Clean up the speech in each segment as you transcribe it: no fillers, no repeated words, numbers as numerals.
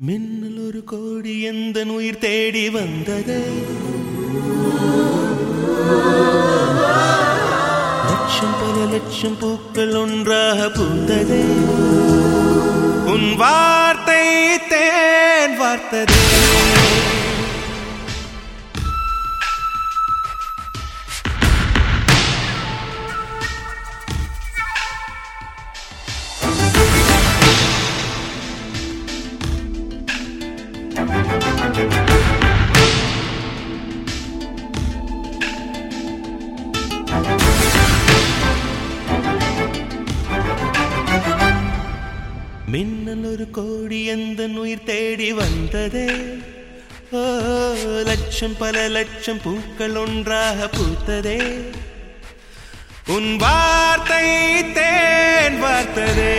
மின்னல் ஒரு கோடி எந்தன் உயிர் தேடி வந்தது. லட்சம் பல லட்சம் பூக்கள் ஒன்றாக பூந்தது. உன் வார்த்தை தேன் வார்த்தது. மின்னல் ஒரு கோடி எந்தன் உயிர் தேடி வந்ததே. ஓ, லட்சம் பல லட்சம் பூக்கள் ஒன்றாக பூத்ததே. உன் வார்த்தை தேன் வார்த்ததே.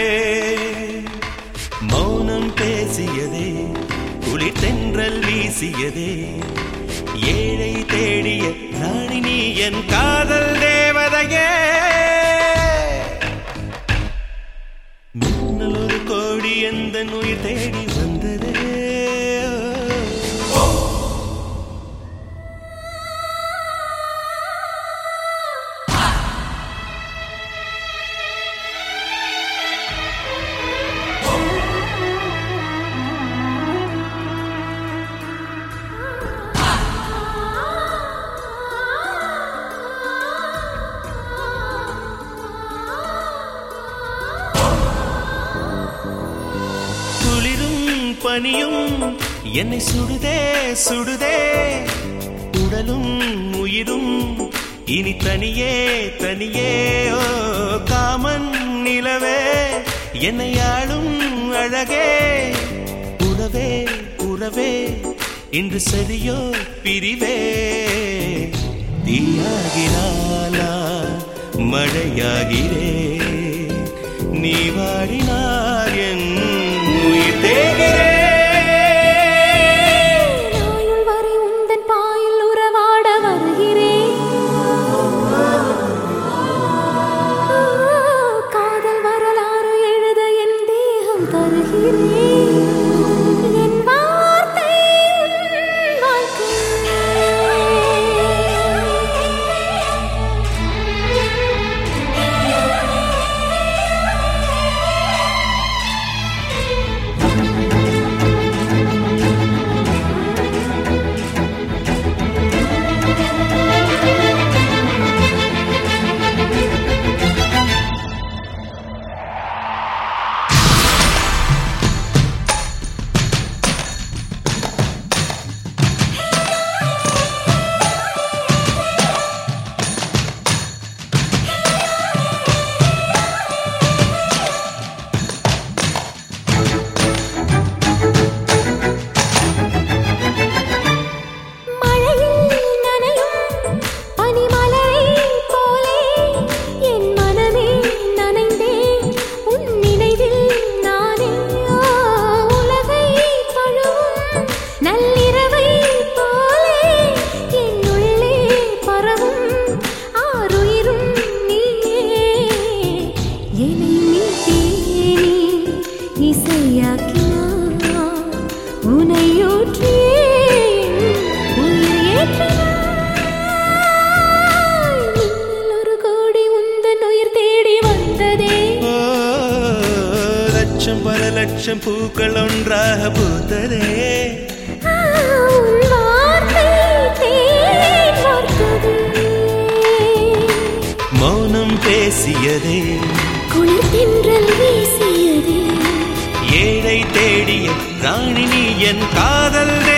மௌனம் பேசியதே, குளிர் தென்றல் வீசியதே. ஏழை தேடிய ராணி நீ என் காதல் தேவதையே. மின்னல் ஒரு கோடி எந்தன் உயிர் தேடி வந்ததே. பனியும் என்னை சுடுதே சுடுதே. உடலும் உயிரும் இனி தனியே தனியே. ஓ காமன் நிலவே, என்னை ஆளும் அழகே. உறவே உறவே, இன்று சரியோ பிரிவே. தீயாகினாலா மழையாகிறே. நீ வாடினார் என் உயிர் தேகிறே. லட்சம் பல லட்சம் பூக்கள் ஒன்றாக பூத்ததே. மௌனம் பேசியதே, குளிர் தென்றல் வீசியதே. ஏழை தேடிய ராணி நீ என் காதல்